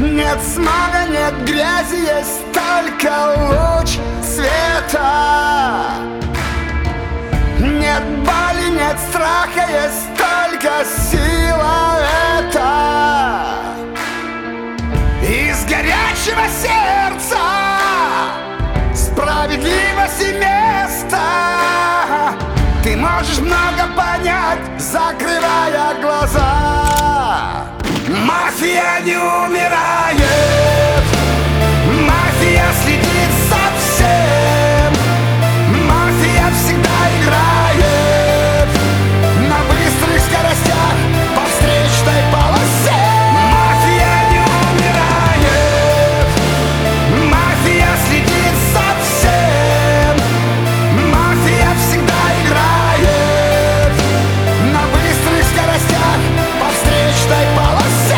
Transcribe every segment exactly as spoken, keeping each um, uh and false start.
Нет смога, нет грязи, есть только луч света. Нет боли, нет страха, есть только сила эта. Из горячего сердца справедливости место. Ты можешь много понять, закрывая глаза. Мафия не умирает, мафия следит за всем. Мафия всегда играет на быстрых скоростях по встречной полосе. Мафия не умирает, мафия следит за всем. Мафия всегда играет на быстрых скоростях по встречной полосе.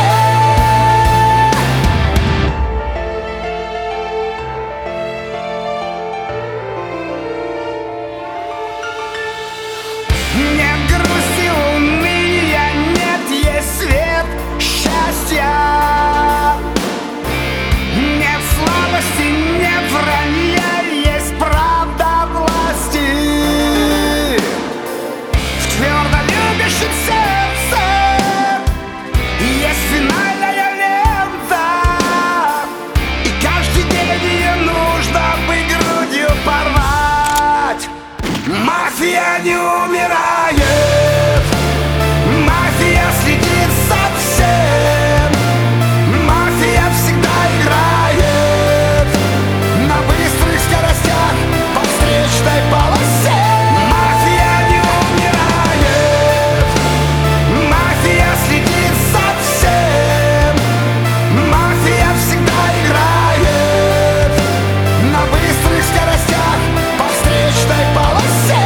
Нет грусти, уныния, нет, есть свет счастья. Нет слабости, нет вранья, есть правда власти. В твердо любящем сердце есть финальная лента. И каждый день ее нужно бы грудью порвать. Мафия не умирает, мафия следит за всем. Мафия всегда играет на быстрых скоростях по встречной полосе. Мафия не умирает, мафия следит за всем. Мафия всегда играет на быстрых скоростях по встречной полосе.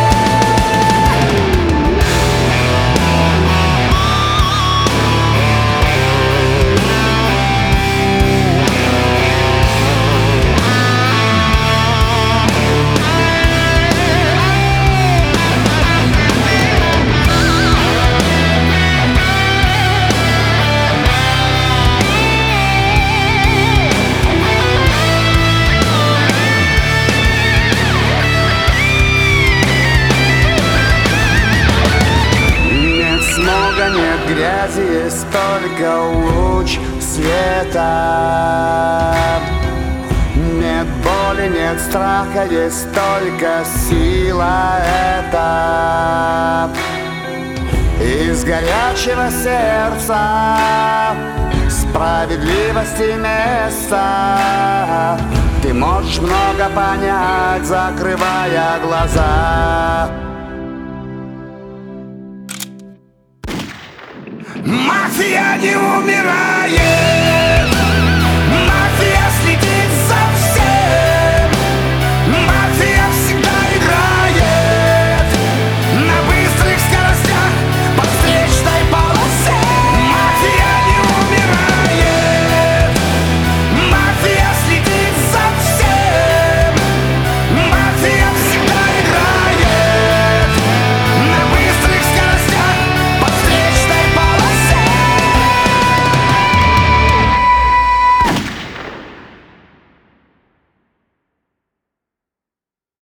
Нет смога, нет грязи, есть только луч света. Нет боли, нет страха, есть только сила эта. Из горячего сердца справедливости место. Ты можешь много понять, закрывая глаза. Мафия не умирает.